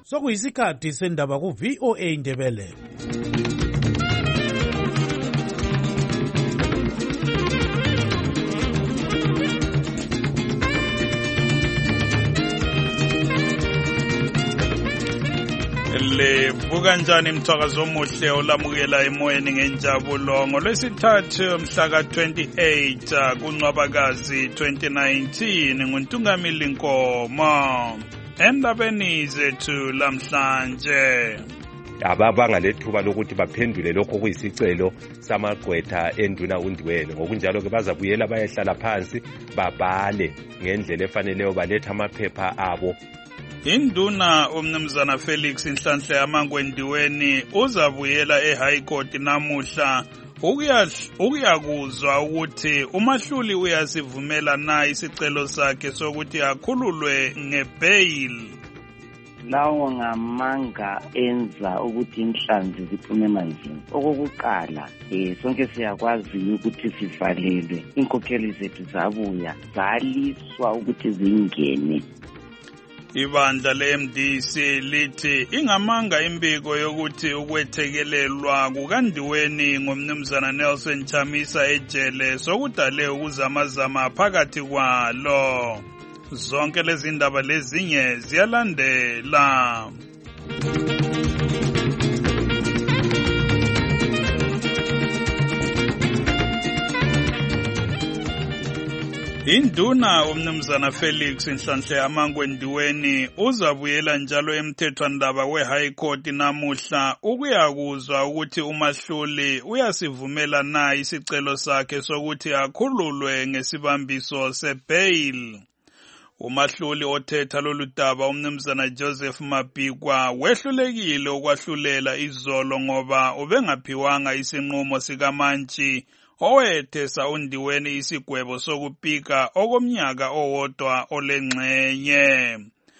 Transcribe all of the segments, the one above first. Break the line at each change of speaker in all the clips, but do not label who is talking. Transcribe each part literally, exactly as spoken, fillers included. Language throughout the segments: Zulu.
Sokuyisikhathi sendaba ku V O A Ndebele.
Livuka njani mthwakazo omuhle olamukela emoyeni ngenjabulo ngolwesithathu mhla ka twenty-eight kuNcwabakazi twenty nineteen nguNtungamili Nkomo. Endabeni zethu lamhlanje,
ababanga lethuba lokuthi baphendule lokho kuyisicelo samagqwetha enduna undiweni, ngokunjalo ke bazabuyela bayehlala phansi babhale ngendlela efaneleyo, baletha amaphepha abo.
Induna umnumzana Felix Nhlanhla yamangwendiweni uzabuyela eHigh Court namuhla ukuyakuzwa ukuthi umahluli uyasivumela na isicelo sakhe sokuthi akhululwe ngebail.
Lawo ngamanga enza ukuthi inhlanzi ziphume emanzini. Okokuqala, eh sonke siyakwazi ukuthi sivalelwe, inkokheli zethu zabuya zaliswa ukuthi zingene.
Ibandla le-M D C lithi ingamanga imbiko yokuthi ukwethekelelwa kukandiweni ngomnumzana Nelson Chamisa ejele sokudale ukuzamazama phakathi kwalo. Zonke lezi ndaba lezinye ziyalandela. Induna umnumzana Felix Nhlanhla yamangwendiweni uzabuyela njalo emthethwandaba we-High Court namuhla ukuyakuzwa ukuthi umahluli uyasivumela na isicelo sakhe sokuthi akhululwe ngesibambiso sebail. Umahluli othetha lolu daba umnumzana Joseph Mabhikwa wehlulekile ukwahlulela izolo ngoba ubengaphiwanga isinqumo sikamantshi owethesa undiweni isigwebo sokupika okomnyaka owodwa olengxenye.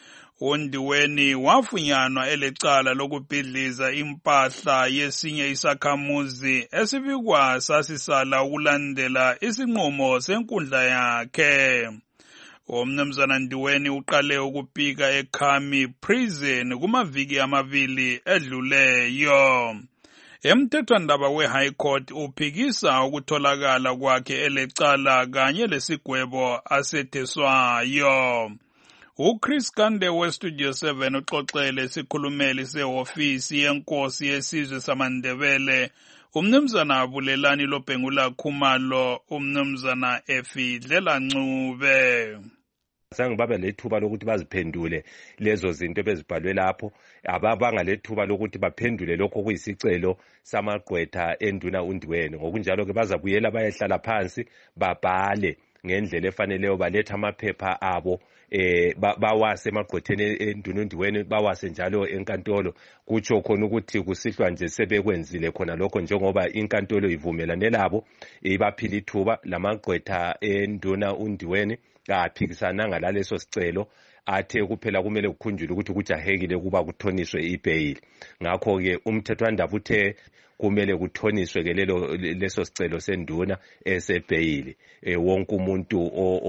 Undiweni wafunyanwa elecala lokubhidliza impahla yesinye isakhamuzi esibikwa sasisala ukulandela isinqumo senkundla yakhe. Umnumzana Ndiweni uqale ukupika eKhami prison kumaviki amabili edluleyo. Emthethwandaba we-High Court uphikisa ukutholakala kwakhe elecala kanye lesigwebo asetheswayo. UChris Kande weStudio seven uxoxele isikhulumeli sehofisi yenkosi yesizwe samaNdebele umnumzana Bulelani Lobhengula Khumalo umnumzana Efidlela Ncube.
Sange babe lethuba lokuthi baziphendule lezo zinto bezibhalwe lapho, ababanga lethuba lokuthi baphendule lokho kuyisicelo samagqwetha enduna undiweni, ngokunjalo ke bazabuyela bayehlala phansi babhale ngendlela efaneleyo, baletha amaphepha abo eh bawase emagqwetheni enduna undiweni, bawase njalo enkantolo. Kutsho khona ukuthi kusihlwa nje sebekwenzile khona lokho njengoba inkantolo ivumelane labo ibaphila ithuba lamagqwetha enduna undiweni kaphikisana ngaleso sicelo, athe kuphela kumele kukhunjulwe ukuthi kujahekile kuba kuthoniswe ibail. Ngakho ke umthethwandaba uthe kumele kuthoniswe ke lelo leso sicelo senduna esebail. E, wonke umuntu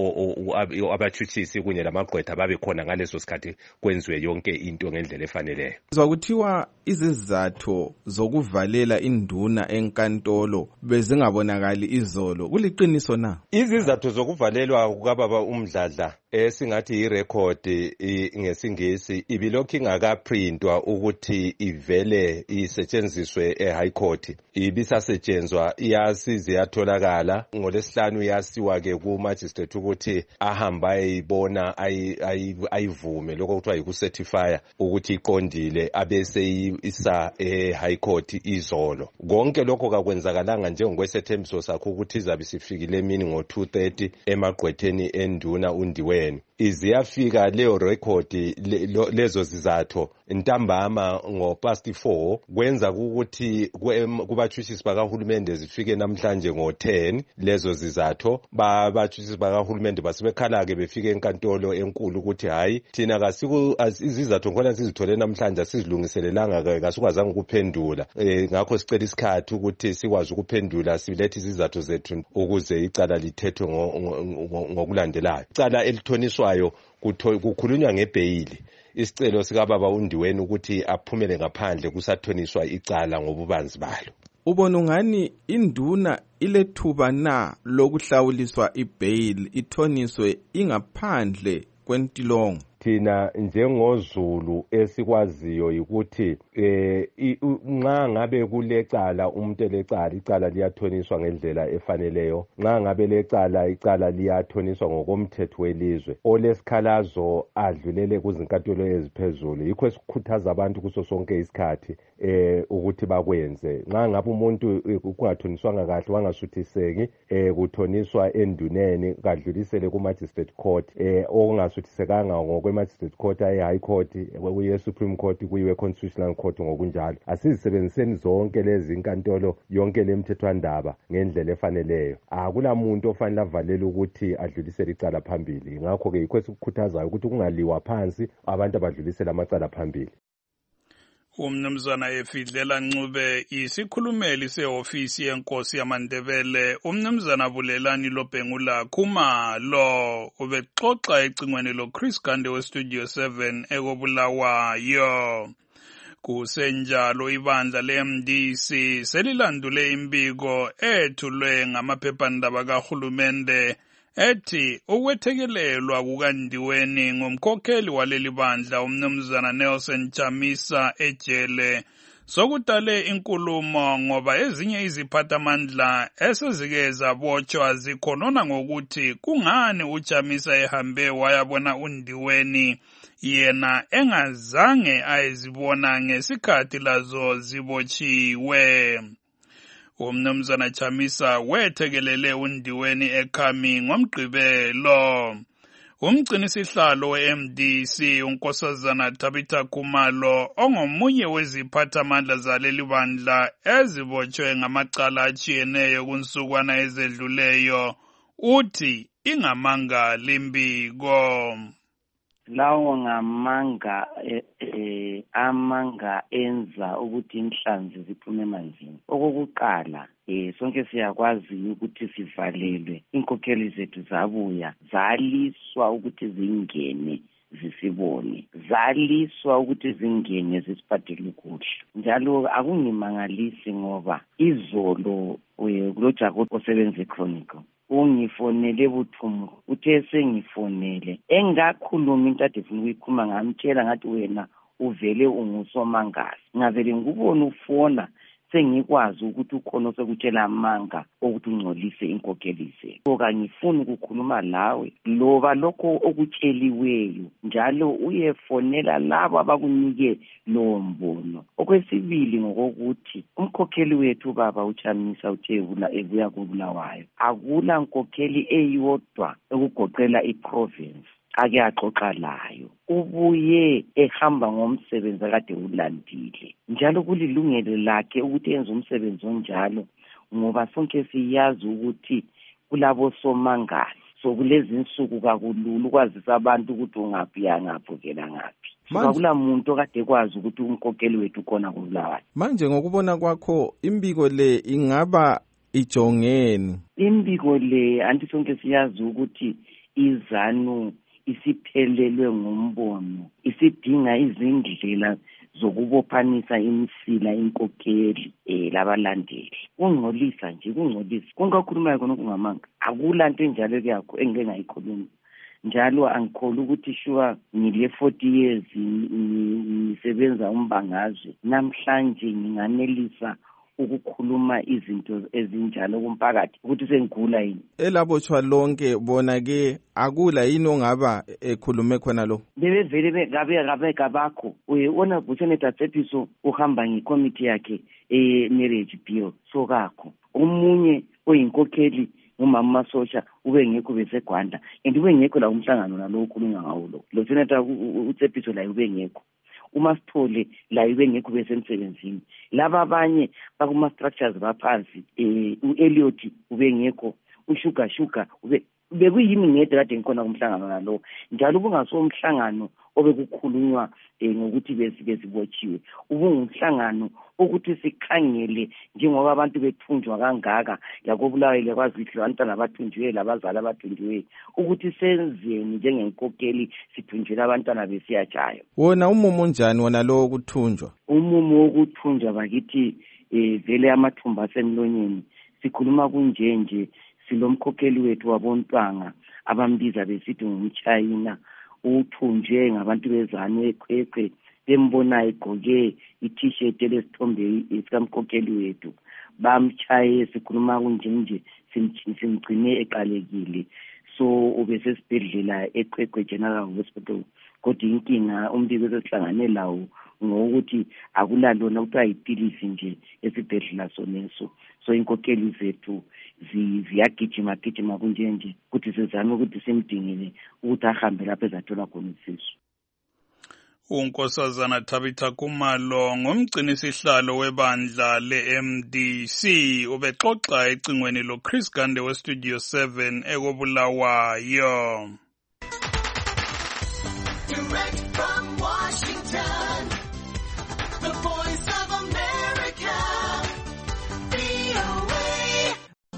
abathutshisi kunye lamagqwetha babe khona ngaleso sikhathi kwenziwe yonke into ngendlela efaneleyo.
Zwakuthiwa izizathu zokuvalela induna enkantolo bezingabonakali izolo, kuliqiniso na?
Izizathu zokuvalelwa kukababa uMdladla esingathi irecord ngesingisi ibilokhu ingakaprintwa ukuthi ivele isetshenziswe eHigh Court, ibisasetshenzwa iyasize yatholakala ngolesihlanu yasiwa ke ku magistrate ukuthi ahamba ayibona ayivume lokho kuthiwa yikucertify ukuthi iqondile abese isa eHigh Court izolo. Konke lokho kakwenzakalanga njengokwesethembiso sakho ukuthi izabe sifikile emini ngo two thirty emagqwetheni enduna undiweni. Iziyafika leo record le, lezo zizathu ntambama ngo past four, kwenza ukuthi kubathutshisi bakahulumende zifike namhlanje ngo ten lezo zizathu. Babathutshisi bakahulumende basebekhala ke befike enkantolo enkulu ukuthi hayi thina kasiku izizathu ngona sizithole namhlanje sizilungiselelanga ke kasukwazanga ukuphendula. E, ngakho sicela isikhathi ukuthi sikwazi ukuphendula silethe izizathu zethu ukuze icala lithethwe ngokulandelayo. Icala elithoniswayo kukhulunywa ngebail. isicelo sikababa uNdiweni ukuthi aphumele ngaphandle kusathoniswa icala ngobubanzi balo.
Ubona ungani induna ilethuba na lokuhlawuliswa ibail ithoniswe ingaphandle kwentilongo?
Thina njengozulu esikwaziyo ukuthi eh nxa ngabe kulecala umuntu elecala icala liyathoniswa ngendlela efaneleyo, nxa ngabe lecala icala liyathoniswa ngokomthetho welizwe, olesikhalazo adlulele kuzinkantolo eziphezulu. Yikho esikhuthaza abantu kuso sonke isikhathi eh ukuthi bakwenze. Nxa ngabe umuntu kungathoniswanga kahle wangasuthiseki eh kuthoniswa enduneni kadlulisele ku magistrate court eh okungasuthisekanga ngokwe magistrate court ayi high court kuye supreme court kuyiwe constitutional court ngokunjalo. Asizisebenziseni zonke lezi inkantolo yonke lemthethwandaba ngendlela efaneleyo. Akula muntu ofanele avalele ukuthi adlulisele icala phambili. Ngakho ke yikho sikukhuthazayo ukuthi kungaliwa phansi abantu abadlulisela amacala phambili.
Umnumzana Efidlela Ncube isikhulumeli seofisi yenkosi yamaNdebele umnumzana Bulelani Lobhengula Khumalo ubexoxa ecingweni lo Chris Gande we Studio seven ekobulawayo. Kusenjalo ibandla le-M D C selilandule imbiko ethulwe ngamaphephandaba kahulumende ethi ukwethekelelwa kukaNdiweni ngumkhokheli waleli bandla umnumzana Nelson Chamisa ejele sokudale inkulumo ngoba ezinye iziphathamandla esezike zabotshwa zikhonona ngokuthi kungani uChamisa ehambe wayabona uNdiweni yena engazange ayezibona ngesikhathi lazo zibotshiwe. Umnumzana Chamisa wethekelele uNdiweni ekhami ngomgqibelo. Umgcinisihlalo we-M D C unkosazana Tabitha Khumalo ongomunye weziphathamandla zaleli bandla ezibotshwe ngamacala atshiyeneyo kunsukwana ezedluleyo uthi ingamanga limbiko.
Lawo ngamanga eh, eh, amanga enza ukuthi inhlanzi ziphume emanzini. Okokuqala eh sonke siyakwazi ukuthi sivalelwe, inkokheli zethu zabuya zaliswa ukuthi zingene zisibone, zaliswa ukuthi zingene zisiphathele kuhle. Njalo akungimangalisi ngoba izolo kuloJacob osebenza Chronicle ungifonele buthumu uthe sengifonele engakhuluma into ade ufuna ukuyikhuluma ngamtshela ngathi wena uvele ungusomangazi. Ngavele ngubona ufona sengikwazi ukuthi ukhona sekutshela amanga ukuthi ungcolise inkokheli zethu. Oka ngifuna ukukhuluma lawe loba lokho okutsheliweyo njalo uyefonela labo abakunike lo mbono. Okwesibili ngokuthi umkhokheli wethu baba uChamisa uthe ebuya kubulawayo akula nkokheli eyodwa ukugoqela iprovince ake axoxa layo. Ubuye ehamba ngomsebenzi akade ulandile njalo kulilungelo lakhe ukuthi enze umsebenzi onjalo ngoba sonke siyazi ukuthi kulabo somangazi sokulezi insuku kakulula ukwazisa abantu ukuthi ungaphi yangaphukela ngaphi. Akula muntu okade kwazi ukuthi umkhokheli wethu khona kubulawayo.
Manje ngokubona kwakho imbiko le ingaba ijongeni?
Imbiko le anti sonke siyazi ukuthi izanu isiphelelwe ngumbono, isidinga izindlela zokubophanisa imisila inkokheli eh labalandeli. Ungcolisa nje kungcolisa. Kungakhuluma khona kungamanga. Akula into enjalo yakho engeke ngayikhuluma. Njalo angikholwa ukuthi shuwa ngile forty years ngisebenza umbangazwe. Namhlanje nginganelisa ukukhuluma izinto ezinjalo kumphakathi ukuthi sengigula yini.
Elabotshwa lonke bona ke akula yini ongaba ekhulume khona lo?
Bebevele begabe gabe kabakho. Uyona Buseneta Tsepiso uhamba ngecommittee yakhe eh marriage bill sokakho. Umunye oyinkokheli umama Masosha ube ngekho besegwanda and ube ngekho la umhlangano nalo ukhuluma ngawo lo. Lo Senator uTsepiso la ube ngekho. Uma Sithole la ibe ngekho besemsebenzini. Laba abanye bakuma structures baphansi eh uElliot ube ngekho, uShuga Shuga ube bekuyimi ngede kade ngikhona kumhlangano nalo. Njalo ubungaso umhlangano obekukhulunywa eh, ngokuthi bezibotshiwe. Ubungumhlangano ukuthi sikhangele njengoba abantu bethunjwa kangaka yakobulawayo kwaZihlo abantwana abathunjiwe labazali abathunjiwe ukuthi senzeni njengenkokeli sithunjela abantwana besiyajayo.
Wona umumo njani wona lo wokuthunjwa?
Umumo wokuthunjwa bakithi eh, vele amathumba asemlonyeni sikhuluma kunje nje silomkhokheli wethu wabontwanga abambiza besithi ngumchayina uthunjwe ngabantu bezane ekhwekhwe bembona egqoke i-t-shirt elesithombe esikamkhokheli wethu bamchaye sikhuluma kunje nje simgcine eqalekile so ubesesibhedlela ekhwekhwe General Hospital kodwa inkinga umbiko esihlangane lawo ngokuthi akulalona kuthiwa ipilisi nje esibhedlela soneso so inkokeli zethu ziyagijima gijima kunje nje ukuthi sizame ukuthi simdingile ukuthi ahambe lapho ezathola khona usizo.
uNkosazana Tabitha Kumalo ngumgcinisihlalo webandla le-M D C ubexoxa ecingweni lo Chris Gande we Studio seven ekobulawayo.
Direct from Washington, the voice of America, V O A.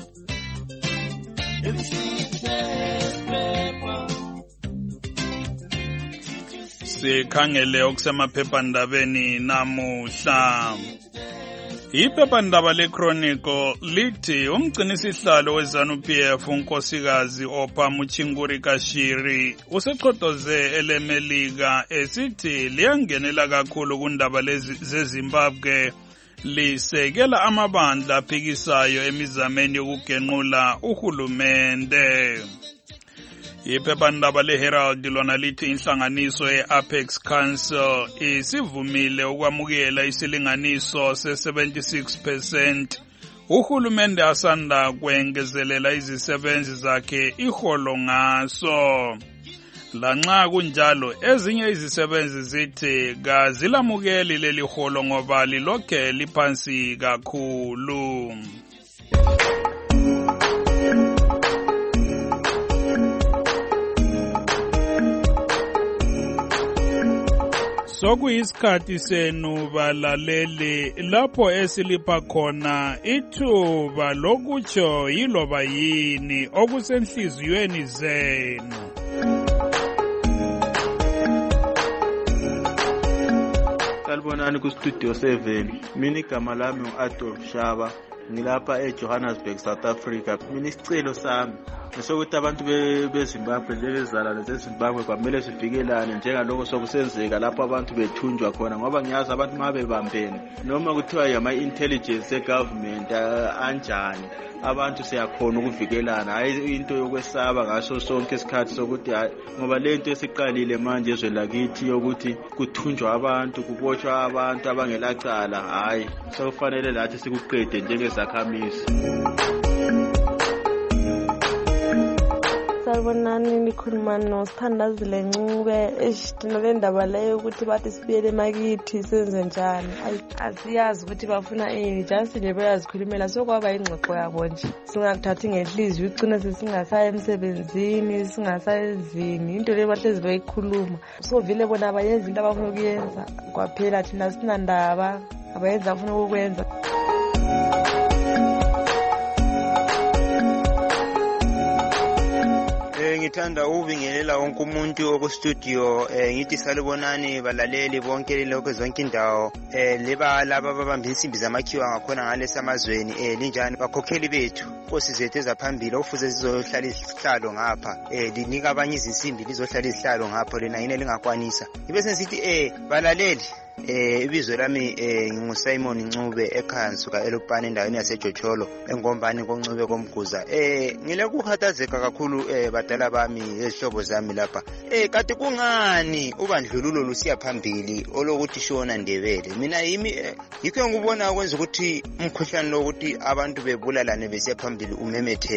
Sikhangele okusemaphephandabeni namuhla. Iphephandaba leChronicle lithi umgcinisihlalo weZANU-P F unkosikazi Opa Muchinguri Kashiri useqhodoze elemelika esithi liyangenela kakhulu kundaba zeZimbabwe lisekela amabandla aphikisayo emizameni yokugenqula uhulumende. Iphephandaba leHerald lona lithi inhlanganiso ye-Apex Council isivumile ukwamukela isilinganiso se-seventy-six percent uhulumende asanda kwengezelela izisebenzi zakhe iholo ngaso. Lanxa kunjalo ezinye izisebenzi zithi kazilamukeli leli holo ngoba lilokhe liphansi kakhulu. Sokuyisikhathi senu balaleli lapho esilipha khona ithuba lokutsho yiloba yini okusenhliziyweni zenu.
Salibonani ku Studio seven. Mina igama lami u-Adolf Shaba. Ngilapha eJohannesburg, South Africa. Mina isicelo sami sokuthi abantu beZimbabwe lebezala leZimbabwe kwamele sivikelane njengalokho sokusenzeka lapho abantu bethunjwa khona ngoba ngiyazi abantu mabebambene noma kuthiwa yama intelligence egovernment anjani abantu siyakhona ukuvikelana hayi into yokwesaba ngaso sonke isikhathi sokuthi ngoba lento esiqalile manje ezwe lakithi yokuthi kuthunjwa abantu kubotshwa abantu abangelacala hayi sokufanele lathi sikuqede njengezakhamizi.
Salibonani nikhuluma noSithandazile Ncube esitino lendaba leyo ukuthi bathi sibuyele emakithi senze njani. Asiyazi ukuthi bafuna ini just nje bayazikhulumela sokwaba ingxoxo yabo nje. Singathathi ngenhliziyo ugcina sesingasaya emsebenzini singasayezini into le bahlezi bayikhuluma. So vile bona abayenza into abafuna ukuyenza kwaphela thina sinandaba abayenza afuna ukwenza.
Ngithanda ukubingelela wonke umuntu oku studio ngithi salibonani balaleli bonke lokho zonke indawo leba laba babamba insimbi zamakhiwa ngakhona ngalesa amazweni linjani bakhokheli bethu Nkosi zethu ezaphambili ofuze sizohlala isihlalo ngapha linika abanye izinsimbi lizohlala isihlalo ngapha lena yini lingakwanisa ibe sensithi eh balaleli Eh ibizo lami eh nginguSimon Ncube ekhaya ngisuka eLupane endaweni yaseJocholo engombani koNcube komguza eh ngile kuhathazeka kakhulu eh badala bami ezihlobo zami lapha eh kade kungani ubandlululo lusiya phambili olokuthi shona Ndebele mina yimi yikho ngubona ukwenza ukuthi umkhuhlane lokuthi abantu bebulalane besiya phambili umemetheke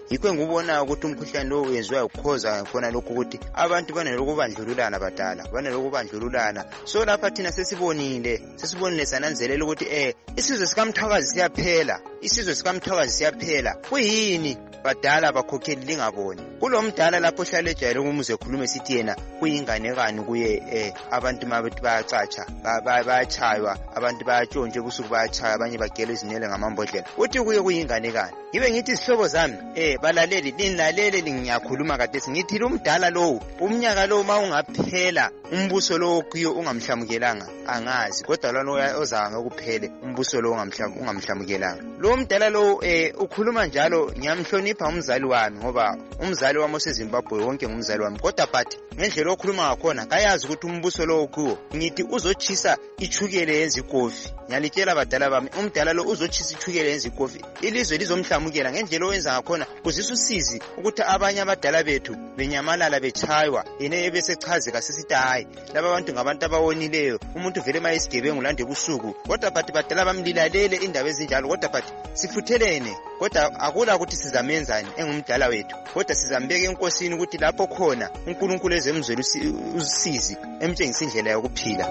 yikho ngubona ukuthi umkhuhlane lo wenziwa ukhoza khona lokho ukuthi abantu banelokubandlululana badala banelokubandlululana. So lapha thina sesibonile sesibonile sananzelela ukuthi eh isizwe sikamthwakazi siyaphela isizwe sikamthwakazi siyaphela. Kuyini badala bakhokheli lingaboni kulo mdala lapho hlale ejayele ukumuze ekhulume sithi yena kuyinganekani kuye eh abantu mabethi bayacatsha bayachaywa abantu bayatshontshe ubusuku bayachaya abanye bagela izinele ngamambodlela uthi kuye kuyinganekani. Yibe ngithi isihlobo zami eh balaleli linlalele lingiyakhuluma kade singithi lo mdala lo umnyaka lo mawungaphela umbuso lo kuyo ungamhlamukelanga angazi kodwa lona ozanga ukuphele umbuso lo ungamhlamukelanga. Lo mdala lo eh ukhuluma njalo ngiyamhlonipha umzali wami ngoba umzali wami oseZimbabwe wonke ngumzali wami kodwa but ngendlela okhuluma ngakhona kayazi ukuthi umbuso lo kuwo ngithi uzochisa ichukele yenza ikofi. Ngiyalitshela badala bami umdala lo uzochisa ichukele yenza ikofi ilizwe lizomhlamukela ngendlela owenza ngakhona kuzisa usizi ukuthi abanye abadala bethu benyamalala bechaywa yena ebesechaze kasisithi hayi laba bantu ngabantu abawonileyo umuntu vele mayisigebengu lande busuku kodwa but badala bamlilalele indaba ezinjalo kodwa but sifuthelene kodwa akula ukuthi sizamenzani engumdala wethu kodwa sizambeka enkosini ukuthi lapho khona uNkulunkulu ezemzwelo usizi emtshengisa indlela yokuphila.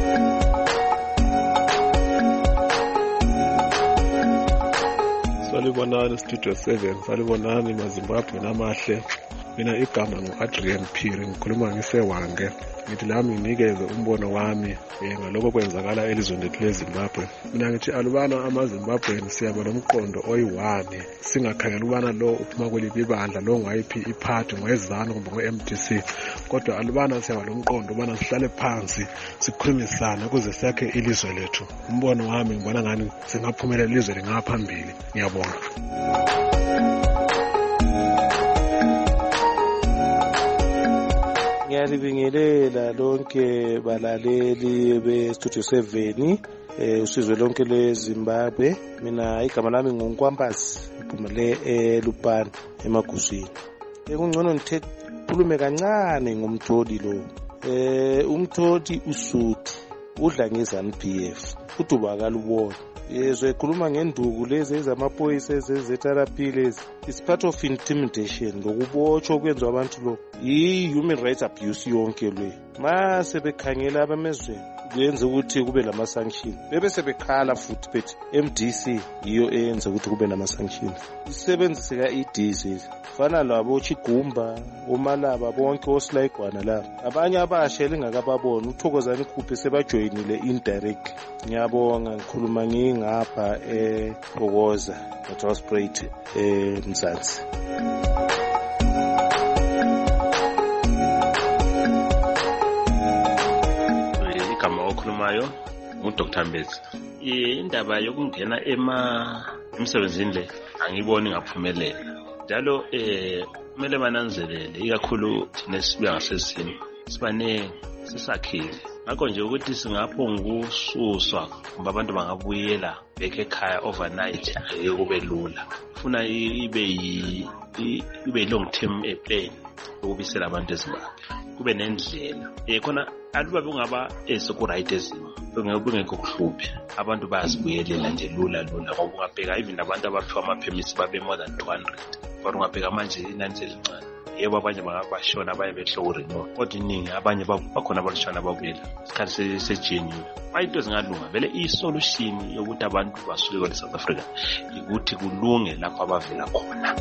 Salibonani Studio seven, salibonani maZimbabwe namahle. Mina igama ngu-Adrian Phiri ngikhuluma ngisewange. Ngithi lami nginikeze umbono wami ngalokho kwenzakala elizweni lethu leZimbabwe. Mina ngithi alubana amaZimbabweni siyaba nomqondo oyi-one singakhangela ubana lo uphuma kweliphi ibandla lo ngwayiphi iphathi ngoyezana kumbe ngo-M D C kodwa alubana siyaba nomqondo ubana sihlale phansi sikhulumisane ukuze sakhe ilizwe lethu. Umbono wami ngibona ngani singaphumelela ilizwe lingaphambili. Ngiyabonga.
Ngiyalibingelela lonke balaleli be-Studio seven eh usizwe lonke leZimbabwe. Mina igama lami nguNkwampasi iphumele eLupane emaguswini. Ekungcono ngithulume kancane ngomtholi lo. Eh umtholi usuthi udla ngezanu P F futhi ubakalubona. Yezwe khuluma ngenduku lezi ezamaphoyisa ezezetherapy lezi. It's part of intimidation lokubotshwa kwenzwa abantu lo. I-human rights abuse yonke le. Mase bekhangela abamezweni kuyenza ukuthi kube lama sanctions. Bebe sebekhala futhi bethi M D C iyo eyenza ukuthi kube nama sanctions. Isebenzise ka E D C fana labo Chigumba, uMalaba bonke osilayigwana la. Abanye abasha elingakababona uThokozani Khuphe sebajoyinile indirect. Ngiyabonga ngikhuluma ngingapha ePhokoza eTransprate eMzansi.
Okhulumayo nguDoctor Mbezi. Indaba yokungena ema emsebenzini le angiboni ngaphumelela. Njalo eh kumele bananzelele ikakhulu thina sibuya ngasesini. Sibane sisakhile. Ngakho nje ukuthi singapho ngususwa kumbe abantu bangabuyela beke ekhaya overnight kube lula. Ufuna ibe yi ibe long term plan ukubisela abantu eZimbabwe. Kube nendlela. Eh khona aluba bungaba esokurayit ezimo bengekho kuhluphe abantu bayazibuyelela nje lula lula ngoba ungabheka even abantu abaphiwa ama-permits babe more than two hundred kodwa ungabheka manje inani selincane. Yebo abanye bangabashona abanye behlokurenew kodwa iningi abanye bakhona abalishona babuyela isikhathi sejenyiwe. Into zingalunga vele i-solution yokuthi abantu basuke kwele South Africa ukuthi kulunge lapho abavela khona.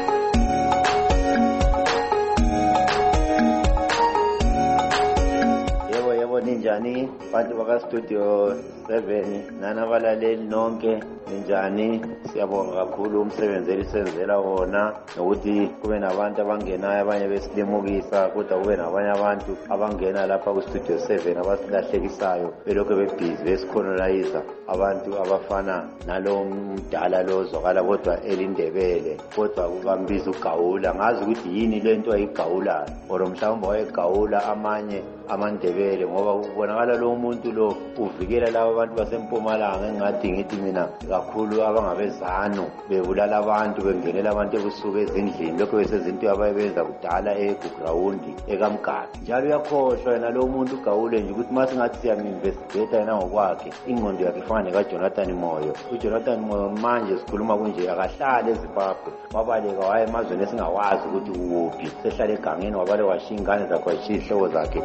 Ninjani bantu baka Studio seven nana balaleli nonke ninjani siyabonga kakhulu umsebenzi elisenzela wona nokuthi kube nabantu abangenayo abanye besilemukisa kodwa kube nabanye abantu abangena lapha ku Studio seven abasilahlekisayo belokho bebhizi besicolonizer abantu abafana nalo mdala lozwakala kodwa elindebele kodwa kubambiza ugawula ngazi ukuthi yini lento ayigawulayo or mhlawumbe wayegawula amanye amaNdebele ngoba kubonakala lo muntu lo uvikela laba abantu basempumalanga engathi ngithi mina kakhulu abangabezano bebulala abantu bengenela abantu ebusuku ezindlini lokho besezinto abayebenza kudala egrawundi ekamgadi njalo uyakhohlwa yena lo muntu uGawule nje ukuthi masingathi siyam-investigate yena ngokwakhe ingqondo yakhe ifana nekaJonathan Moyo. uJonathan Moyo manje sikhuluma kunje akahlali eZimbabwe wabaleka waya emazweni esingawazi ukuthi ukuphi sehlala egangeni wabale washiya ingane zakhe washiya ihloko zakhe.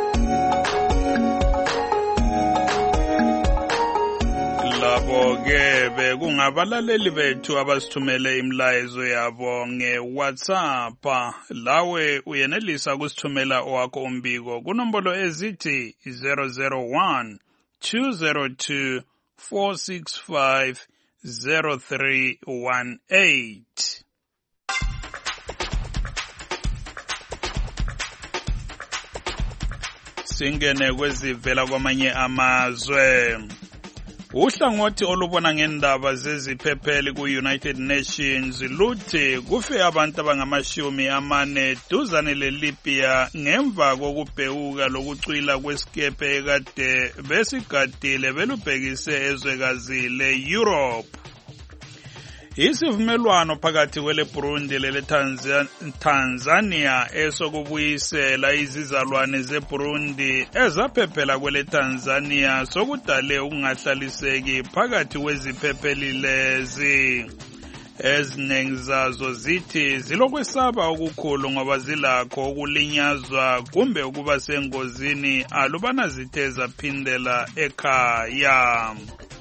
Labo-ke bekungabalaleli bethu abasithumele imlayezo yabo nge-WhatsApp. Lawe uyenelisa ukusithumela owakho umbiko kunombolo ezithi zero zero one two zero two four six five zero three one eight. Singene kwezivela kwamanye amazwe. Uhlangothi olubona ngendaba zeziphepheli ku-United Nations luthi kufe abantu abangamashumi amane duzane le-Libya ngemva kokubhewuka lokucwila kwesikepe ekade besigadile belubhekise ezwekazi le-Europe. Isivumelwano phakathi kwele Burundi lele Tanzania esokubuyisela izizalwane zeBurundi ezaphephela kwele Tanzania sokudale ukungahlaliseki phakathi kweziphepheli lezi. Eziningi zazo zithi zilokwesaba okukhulu ngoba zilakho ukulinyazwa kumbe ukuba sengozini alubana zithe zaphindela ekhaya.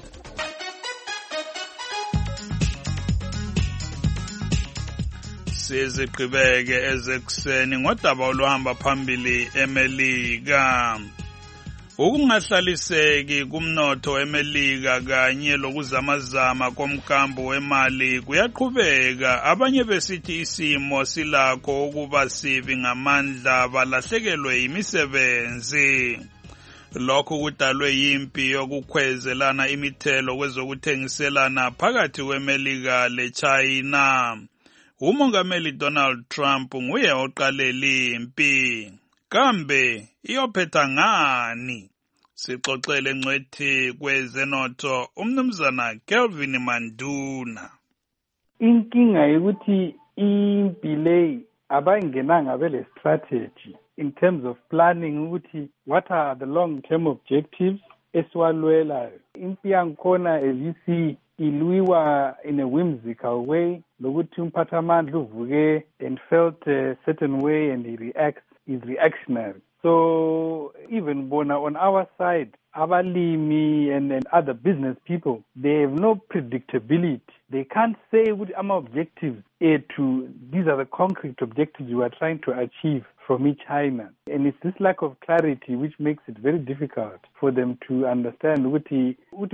Siziqhubeke ezekuseni ngodaba oluhamba phambili eMelika. Ukungahlaliseki kumnotho eMelika kanye lokuzamazama komkambo wemali kuyaqhubeka. Abanye besithi isimo silakho ukuba sibi ngamandla balahlekelwe imisebenzi. Lokhu kudalwe yimpi yokukhwezelana imithelo kwezokuthengiselana phakathi kweMelika leChina. Umongameli Donald Trump nguye oqalele impi. Kambe iyophetha ngani? Sixoxele ngcwethi kwezenotho umnumzana Kelvin Manduna.
Inkinga ukuthi impi le abayingenanga bele strategy in terms of planning ukuthi what are the long term objectives esiwalwelayo. Impi yankhona as you see ilwiwa in a whimsical way lokuthi umphathamandla uvuke and felt a certain way and he reacts is reactionary. So even bona on our side abalimi and, and other business people, they have no predictability. They can't say what our objectives are to these are the concrete objectives we are trying to achieve from each China. And it's this lack of clarity which makes it very difficult for them to understand what in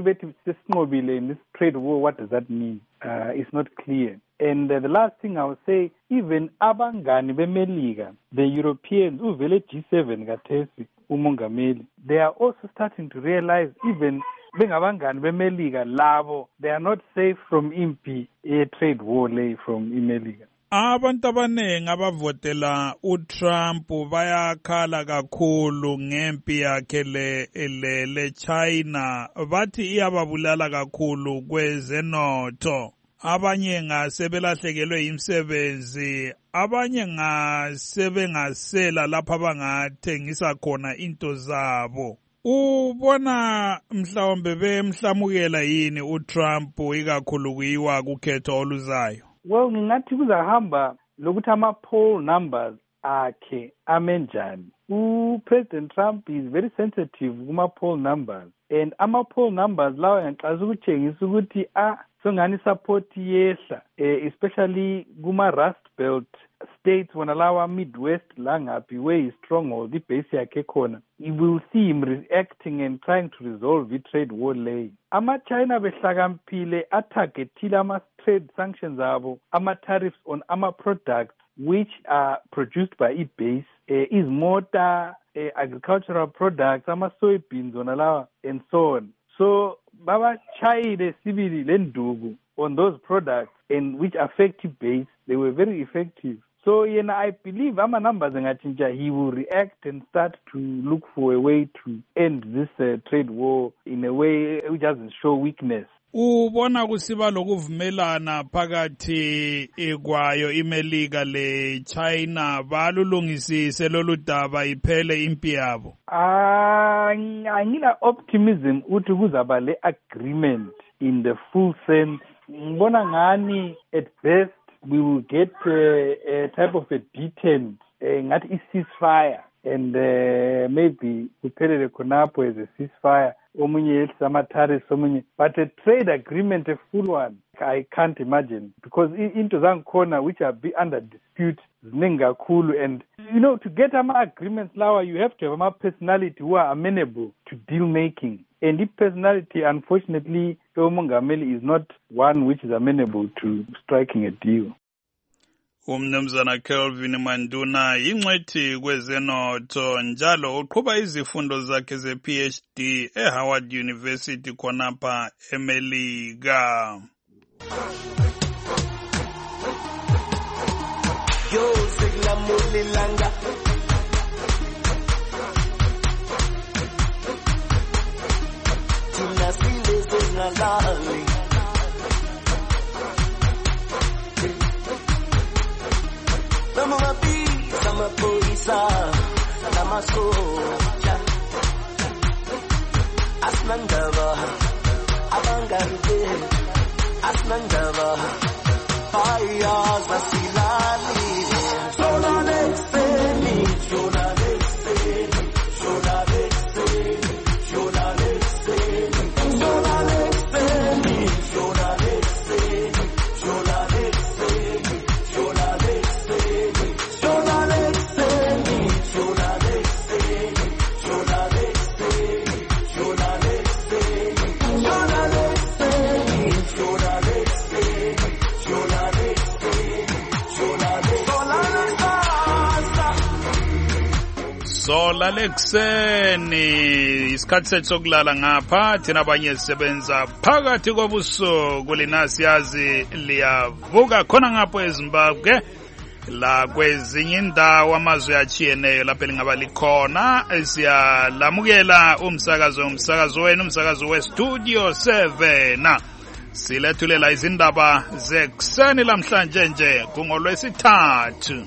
this trade war, what does that mean? Uh, it's not clear. And uh, the last thing I would say, even abangani bemelika, the Europeans, uvele G seven gathesi, umongameli, they are also starting to realize even bengabangani bemelika labo, they are not safe from impi, a trade war lay from imelika.
Abantu abanengi abavotela uTrump bayakhala kakhulu ngempi yakhe le le le China bathi iyababulala kakhulu kwezenotho. Abanye ngasebelahlekelwe imisebenzi, abanye ngasebengasela lapha bangathengisa khona into zabo. Ubona mhlawumbe bemhlamukela yini uTrump ikakhulu kuyiwa kukhetho oluzayo?
Well, ngingathi kuzahamba lokuthi ama-poll numbers akhe amenjani. U-President Trump is very sensitive kuma-poll numbers. And ama-poll numbers lawa ngiyaxaza ukutshengisa ukuthi ah songani support yehla, especially kuma-Rust Belt states wona lawa Midwest langaphi where is stronghold ibase yakhe khona. You will see him reacting and trying to resolve the trade war lay. Ama-China behlakampile atargetile ama-trade sanctions abo, ama-tariffs on ama-products which are produced by ibase, uh, is motor, uh, agricultural products, ama-soybeans wona lawa and so on. So baba chayile sibili lendugu on those products and which affect base, they were very effective. So, you know, I believe ama numbers ngachinja, he will react and start to look for a way to end this uh, trade war in a way which doesn't show weakness.
Ubona kusiba lokuvumelana phakathi kwayo iMelika le China balulungisise lolu daba iphele impi yabo.
Ah, angina optimism uthi kuzaba le agreement in the full sense. Ngibona ngani at best we will get uh, a type of a detent, uh, ngathi a ceasefire, and uh, maybe kuphelele khonapho as a ceasefire. Omunye samathare somunye, but a trade agreement, a full one, I can't imagine, because into zankhona which are be under dispute ziningi kakhulu, and you know, to get ama agreements lawa you have to have ama personality who are amenable to deal making, and if personality unfortunately umongameli is not one which is amenable to striking a deal.
Umnumzana Kelvin Manduna ingcwethi kwezenotho njalo uqhuba izifundo zakhe ze P H D eHoward University khonapha eMelika.
Yo siglamulilanga Tunasile zengalali Nama mapisa mapoisa Nama soja Asnandava Abangarde Asnandava Payas vasilali Sola Nexeni Sola Nexeni Sola Nexeni Sola Nexeni Sola Nexeni Sola Nexeni Sola Nexeni Sola Nexeni Sola Nexeni Sola Nexeni Sola Nexeni Sola Nexeni Sola Nexeni Sola Nexeni Sola
Sola lekuseni isikhathi sethu sokulala ngapha thina abanye sisebenza phakathi kobusuku lina siyazi liyavuka khona ngapho eZimbabwe la kwezinye indawo amazwe achiyeneyo lapho lingaba likhona siyalamukela umsakazo umsakazo wenu umsakazo weStudio seven silethulela izindaba zekuseni lamhlanje nje kungolwesithathu.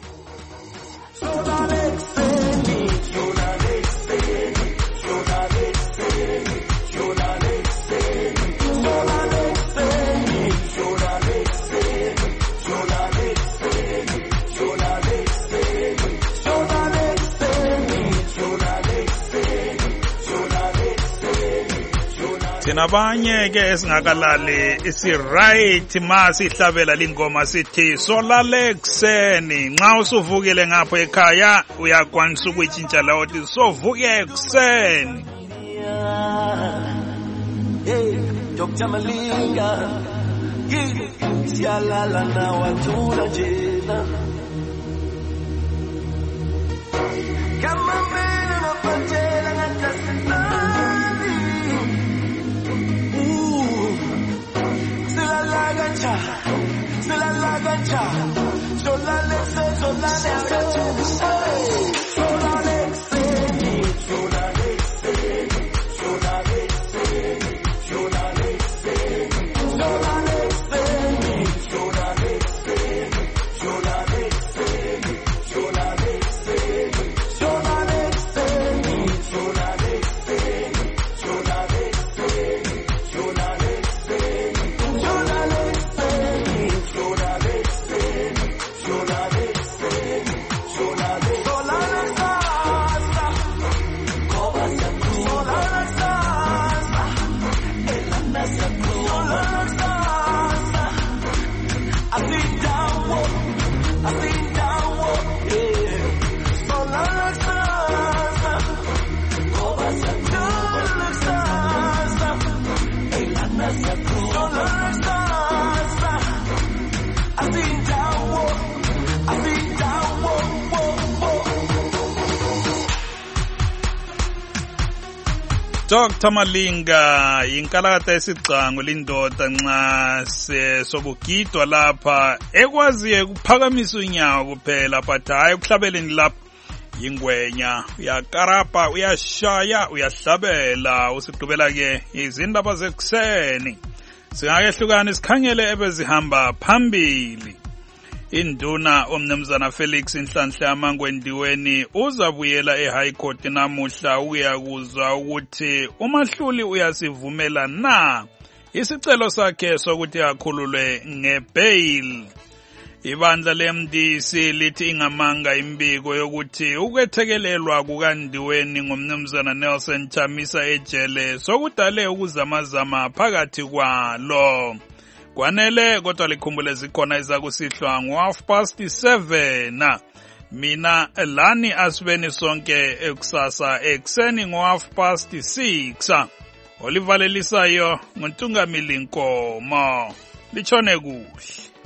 Nabanye ke esingakalali isi right ma sihlabela lingoma sithi sola lekuseni nxa usuvukile ngapho ekhaya uyakwanisa ukuyitshintsha lawo uthi sovuke ekuseni.
Hey Doctor Malinga siyalala na wathula njena kama mena mapatela ngatasina Sila la gancha, sola lexe, sola lexe, sola lexe, sola lexe, sola lexe, sola lexe, sola lexe, sola lexe, sola lexe, sola lexe, sola lexe, sola lexe, sola lexe, sola lexe.
Doctor Malinga inkalakatha yesigcango lindoda nxa sokugidwa lapha ekwaziye kuphakamisa unyawo kuphela but hayi ukuhlabeleni lapha yingwenya uyakarapa uyashaya uyahlabela usigqibela ke izindaba zekuseni singakehlukana sikhangele ebezihamba phambili. Induna omnumzana Felix Nhlanhla Mangwendiweni uzabuyela eHigh Court namuhla ukuyakuzwa ukuthi umahluli uyasivumela na isicelo sakhe sokuthi akhululwe ngebail. Ibandla le-M D C lithi ingamanga imbiko yokuthi ukwethekelelwa kukaNdiweni ngomnumzana Nelson Chamisa ejele sokudale ukuzamazama phakathi kwalo. Kwanele kodwa likhumbule zikhona izakusihlwa ngo-half past seven. Mina lani asibeni sonke ekusasa ekuseni ngo-half past six. Olivalelisayo nguntungamili Nkomo. Lichone kuhle.